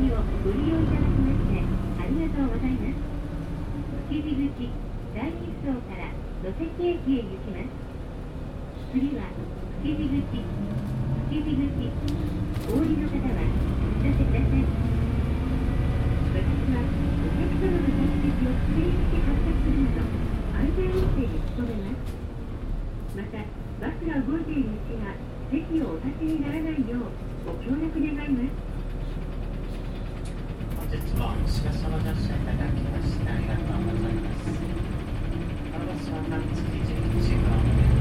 をご利用いただきましてありがとうございます。築地口第2層から野関駅へ行きます。次は築地口。お降りの方はお知らせください。私はお客様の目的を確認して発車するなど安全運転に努めます。またバスが動いているうちは席をお立ちにならないようご協力願います。 本日もしばしば乗車いただきましてありがとうございます。このバスは築地口が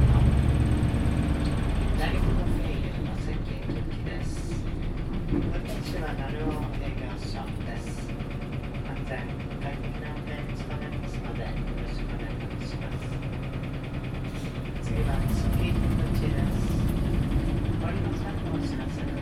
大陸の経由の関駅行きです。運転手は鳴尾営業所です。安全快適な運転に努めますのでよろしくお願いします。次は築地口です。降りの際のお知らせください。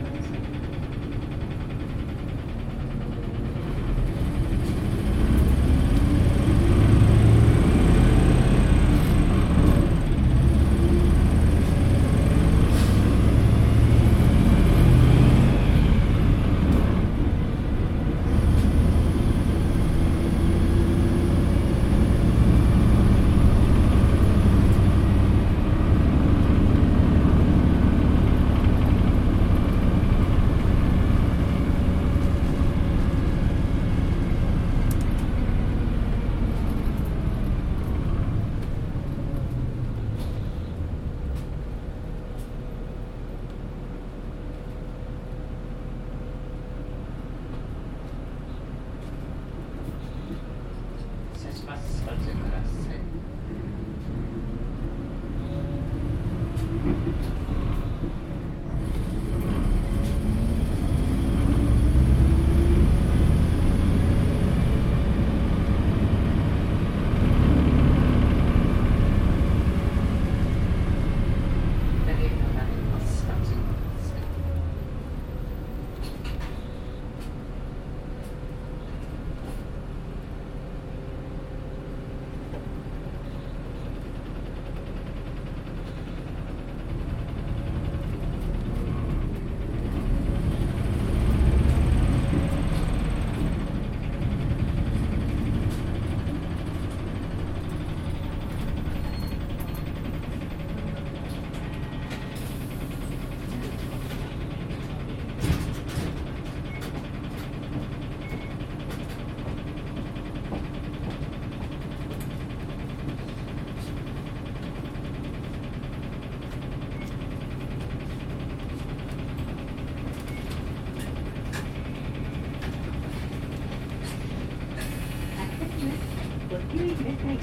ご注意ください。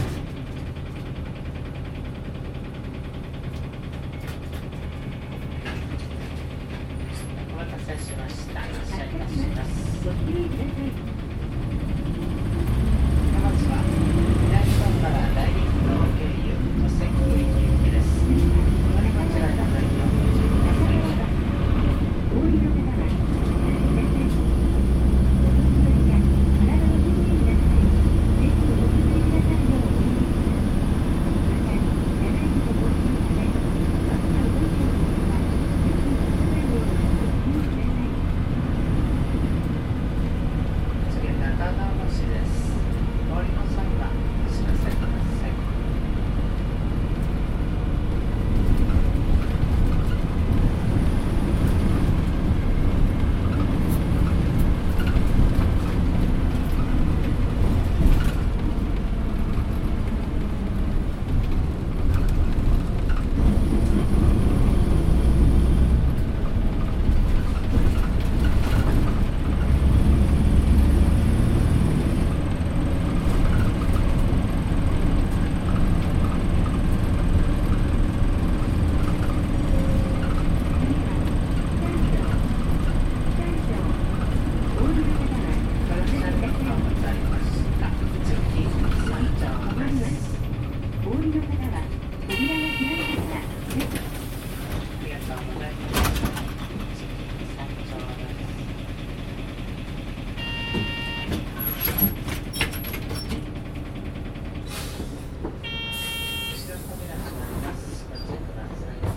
お待たせしました。発車いたします。 ご注意ください。 まずは南東から大陸道経由野関駅行きです。こちらの内容をご注意ください。 お降りの方はお立ちください。お引き取りや体の準備ください。ぜひお引き取りくださいようお願いします。また、車内事故防止のため、バスが動いているときは席を立たないようご注意ください。 次は長野市です。お降りの際はお知らせください。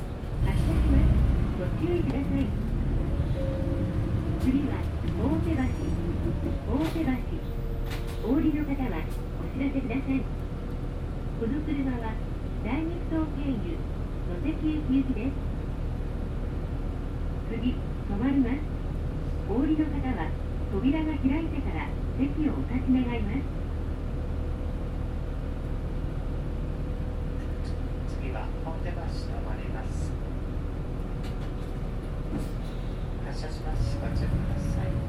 次は大手バス大手橋。お降りの方はお知らせください。この車は大日東経由野関駅行きです。次、止まります。お降りの方は扉が開いてから席をお立ち願います。 次は大手橋とまります。発車します。ご注意ください。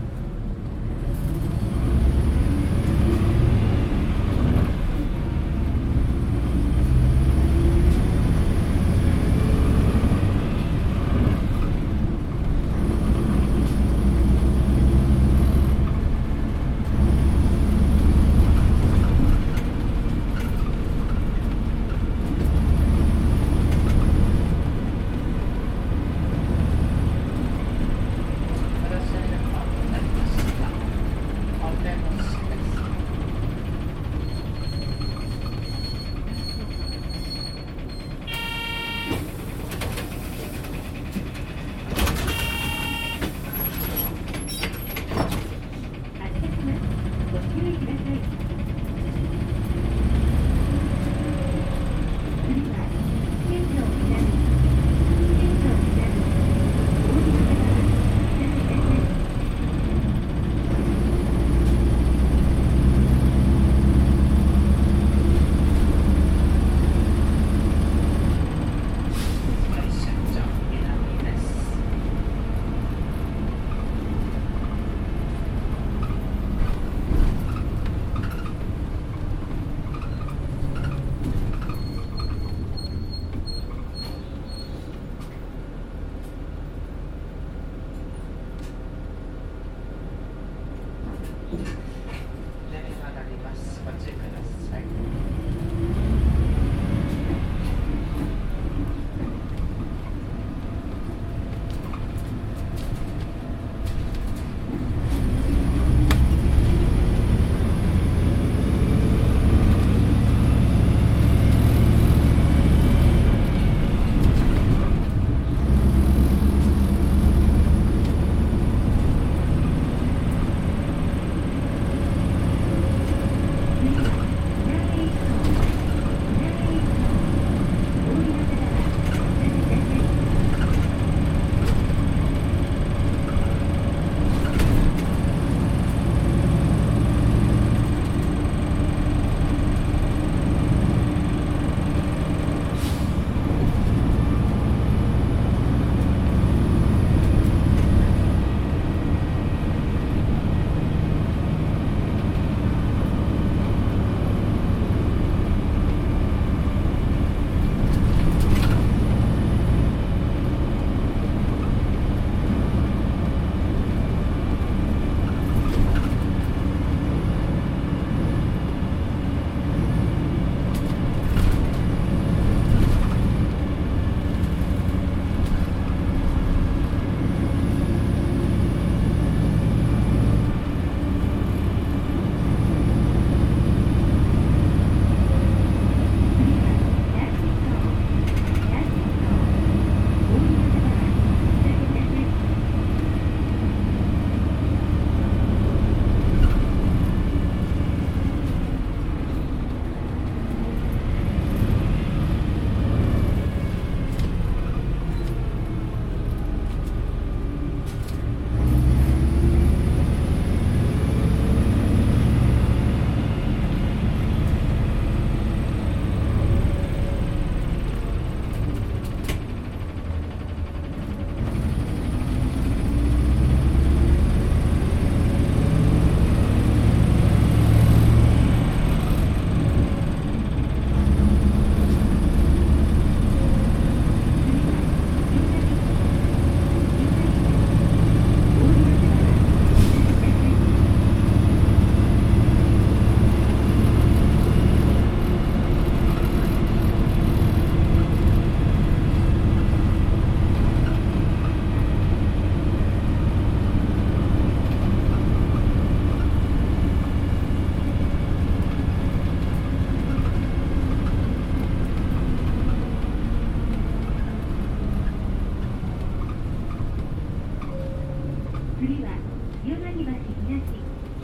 次は柳橋東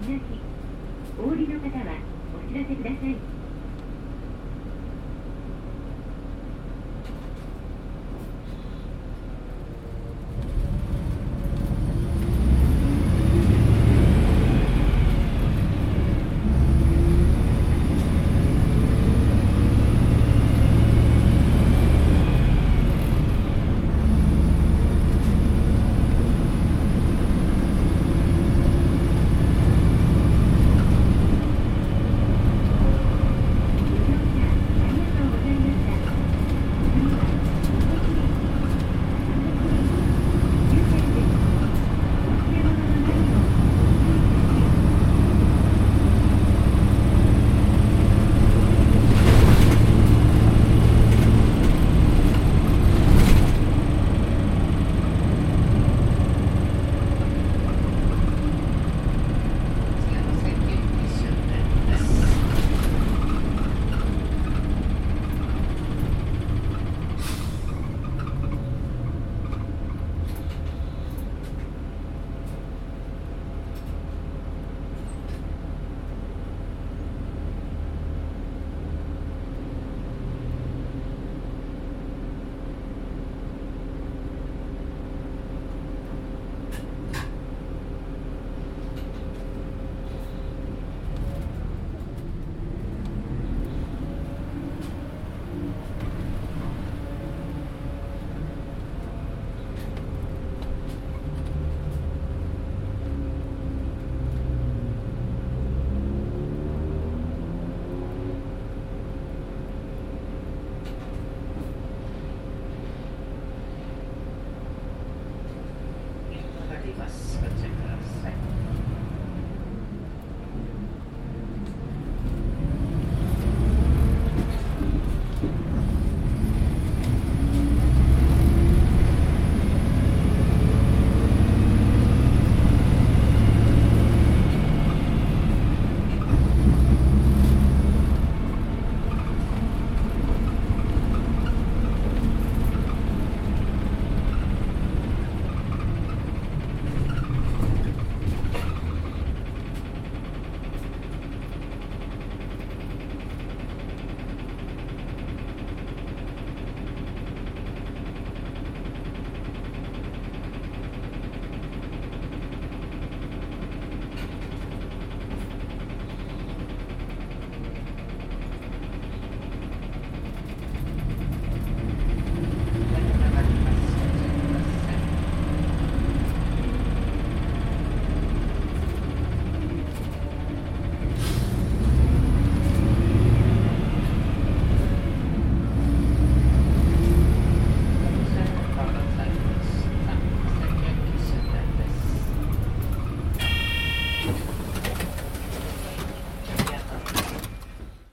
お降りの方はお知らせください。 ります。こちら